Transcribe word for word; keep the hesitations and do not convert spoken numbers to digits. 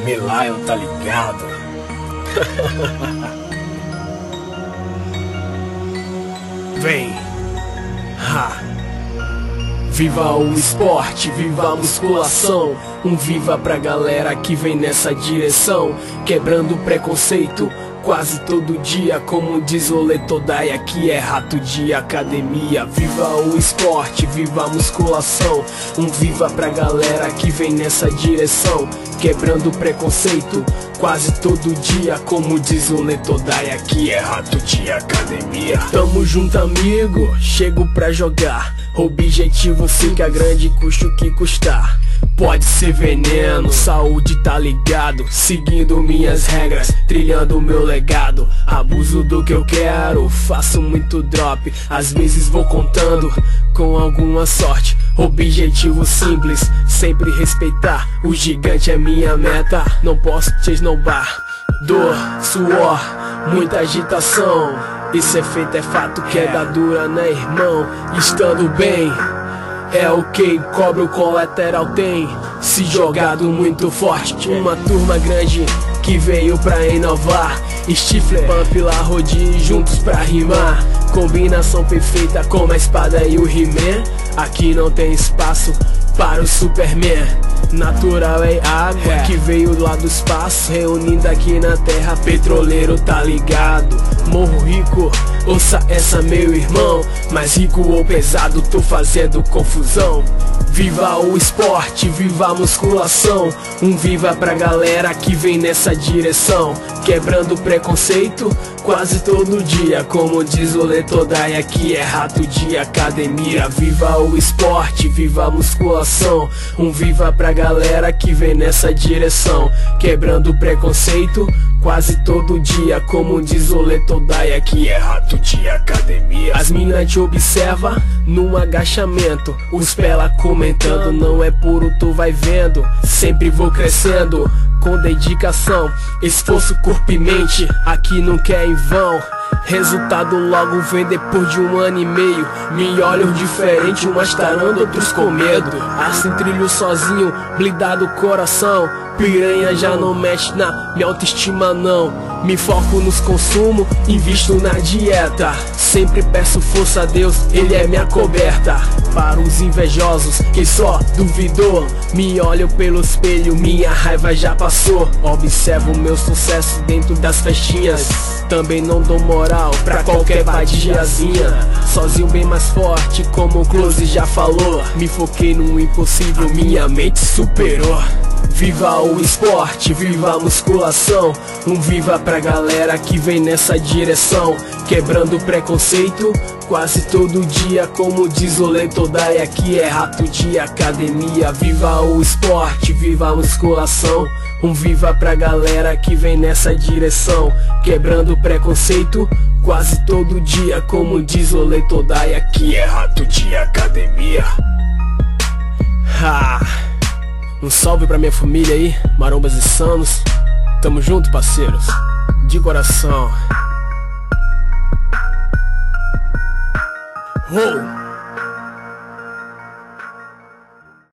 Melion, tá ligado? Vem, ha. Viva o esporte, viva a musculação. Um viva pra galera que vem nessa direção, quebrando preconceito quase todo dia, como diz o Letodai, aqui é rato de academia. Viva o esporte, viva a musculação. Um viva pra galera que vem nessa direção, quebrando preconceito quase todo dia, como diz o Letodai, aqui é rato de academia. Tamo junto, amigo, chego pra jogar. Objetivo fica grande, custe o que custar. Pode ser veneno, saúde tá ligado, seguindo minhas regras, trilhando meu legado. Abuso do que eu quero, faço muito drop, às vezes vou contando com alguma sorte. Objetivo simples, sempre respeitar, o gigante é minha meta, não posso te esnobar. Dor, suor, muita agitação, isso é feito, é fato, queda dura, né, irmão? Estando bem é ok, cobra o colateral tem se jogado muito forte. Uma turma grande que veio pra inovar, Stifler, Pump, La Rodin juntos pra rimar. Combinação perfeita como a espada e o He-Man. Aqui não tem espaço para o Superman. Natural é água que veio lá do espaço, reunida aqui na terra, petroleiro tá ligado. Morro rico, ouça essa meu irmão, mais rico ou pesado, tô fazendo confusão. Viva o esporte, viva a musculação. Um viva pra galera que vem nessa direção, quebrando preconceito quase todo dia, como diz o Letodai, aqui é rato de academia. Viva o esporte, viva a musculação. Um viva pra galera que vem nessa direção, quebrando preconceito quase todo dia, como diz o Letodai, aqui é rato de academia. As minas te observa num agachamento, os pela comentando, não é puro, tu vai vendo. Sempre vou crescendo com dedicação, esforço, corpo e mente, aqui não quer em vão. Resultado logo vem depois de um ano e meio. Me olham diferente, umas tarando, outros com medo. Assim trilho sozinho, blindado coração. Piranha já não mexe na minha autoestima não. Me foco nos consumos, invisto na dieta. Sempre peço força a Deus, Ele é minha coberta. Para os invejosos que só duvidou, me olham pelo espelho, minha raiva já passou. Observo meu sucesso dentro das festinhas, também não dou moral pra qualquer vadiazinha. Sozinho bem mais forte, como o Close já falou. Me foquei no impossível, minha mente superou. Viva o esporte, viva a musculação. Um viva pra galera que vem nessa direção, quebrando preconceito quase todo dia, como diz o Letodai, aqui é rato de academia. Viva o esporte, viva a musculação. Um viva pra galera que vem nessa direção, quebrando preconceito quase todo dia, como diz o Letodai, aqui é rato de academia. Ha! Um salve pra minha família aí, marombas e sanos. Tamo junto, parceiros, de coração. Uou!